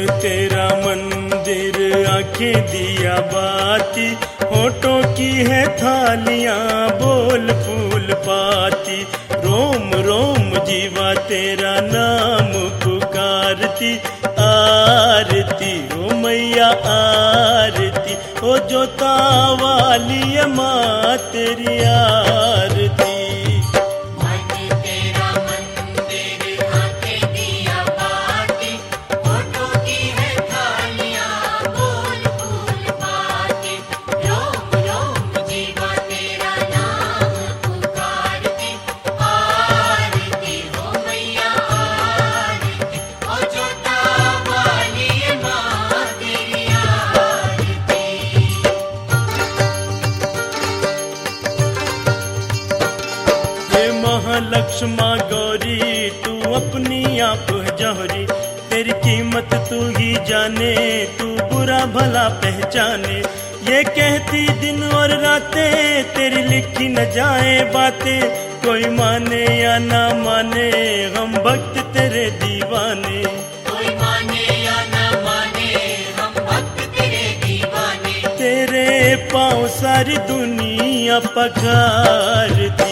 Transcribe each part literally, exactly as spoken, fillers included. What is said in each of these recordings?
तेरा मंदिर, आंखें दिया बाती, होठों की है थालियां, बोल फूल पाती। रोम रोम जीवा तेरा नाम पुकारती, आरती ओ मैया आरती, ओ जोता वाली माँ तेरी आरती। लक्ष्मा गौरी तू अपनी आप जौहरी, तेरी कीमत तू ही जाने, तू बुरा भला पहचाने। ये कहती दिन और रातें, तेरी लिखी न जाए बातें, कोई माने या ना माने हम भक्त तेरे दीवाने। कोई माने या ना माने हम भक्त तेरे दीवाने। तेरे पाँव सारी दुनिया पखारती,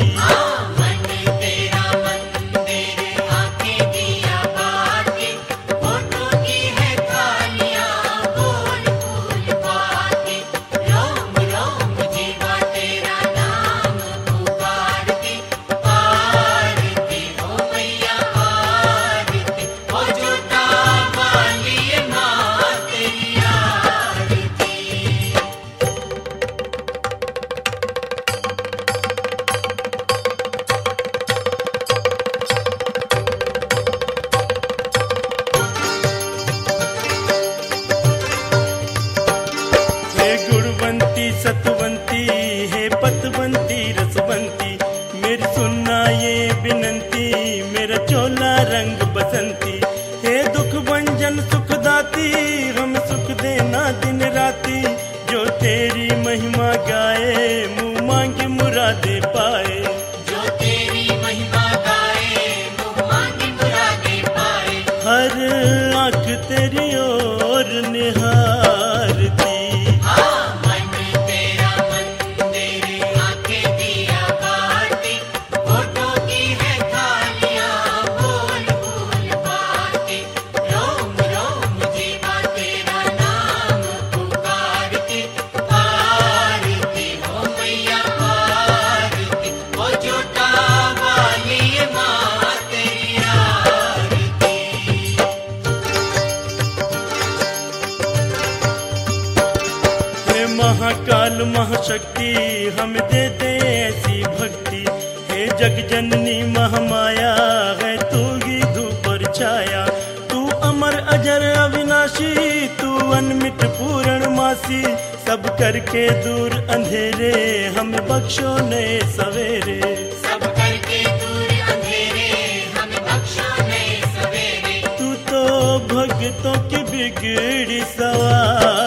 सतवंती है पतवंती रसवंती, मेरी सुनना ये बिनंती, मेरा चोला रंग बसंती। हे दुख भंजन सुखदाती, हम सुख देना दिन राती, जो तेरी महिमा गाए मुँह मांगे मुरादे पाए। जो तेरी महिमा गाए मुँह मांगे मुरादे पाए। हर आँख तेरी ओर निहारती, महाकाल महाशक्ति हमें दे दे ऐसी भक्ति। हे जग जननी महामाया है तू ही धूप और छाया, तू अमर अजर अविनाशी, तू अनमित पूर्णमासी। सब करके दूर अंधेरे हमें बख्शो नए सवेरे। सब करके दूर अंधेरे हमें बख्शो नए सवेरे। तू तो भक्तों की बिगड़ी सवार